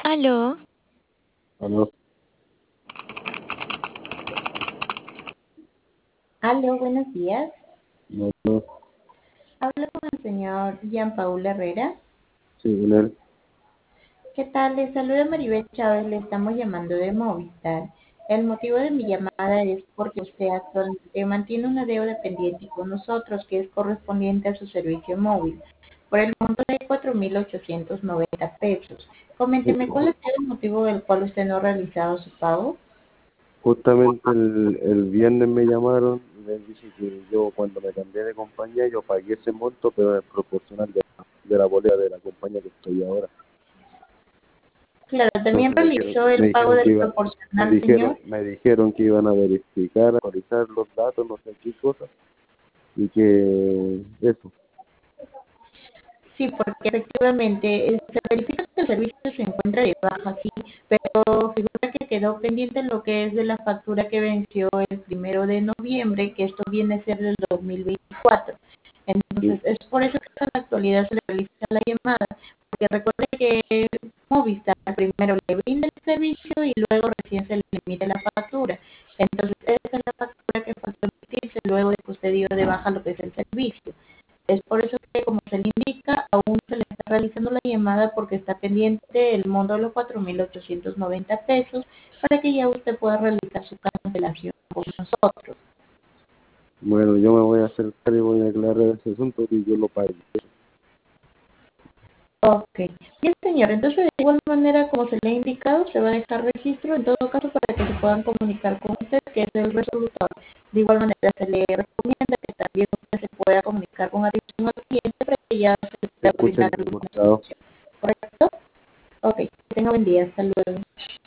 Aló, Aló, Aló, buenos días. no, no, Hablo con el señor Jean Paul Herrera. sí, en él. ¿Qué tal? Les saluda Maribel Chávez, le estamos llamando de Movistar. El motivo de mi llamada es porque usted actualmente mantiene una deuda pendiente con nosotros que es correspondiente a su servicio móvil por el monto de 4.890 pesos. Sí, Coménteme, ¿cuál es el motivo del cual usted no ha realizado su pago? justamente el viernes me llamaron y me dice que yo cuando me cambié de compañía yo pagué ese monto, pero es proporcional de la boleta de la compañía que estoy ahora. Claro, también Entonces realizó el me pago dijeron que del iba, proporcional, señor. me dijeron que iban a verificar, actualizar los datos, no sé qué cosa, y que eso. Sí, porque efectivamente se verifica que el servicio se encuentra de baja, sí, pero figura que quedó pendiente lo que es de la factura que venció el 1 de noviembre, que esto viene a ser del 2024. Entonces, Sí, es por eso que en la actualidad se le realiza la llamada, porque recuerde que Movistar primero le brinda el servicio y luego recién se le emite la factura. Entonces, esa es la factura que falta emitirse luego de que usted dio de baja lo que es el servicio. Es por eso que, como se le indica, aún se le está realizando la llamada porque está pendiente el monto de los 4.890 pesos para que ya usted pueda realizar su cancelación con nosotros. bueno, yo me voy a acercar y voy a aclarar ese asunto que yo lo pagué. Ok. Bien, señor. Entonces, de igual manera, como se le ha indicado, se va a dejar registro en todo caso para que se puedan comunicar con usted, que es el resolutor. De igual manera, se le recomienda que también usted se pueda comunicar con atención al cliente para que ya se le Se pueda escucha brindar alguna entrecortado. solución. ¿Correcto? Ok. Que tenga buen día. Hasta luego.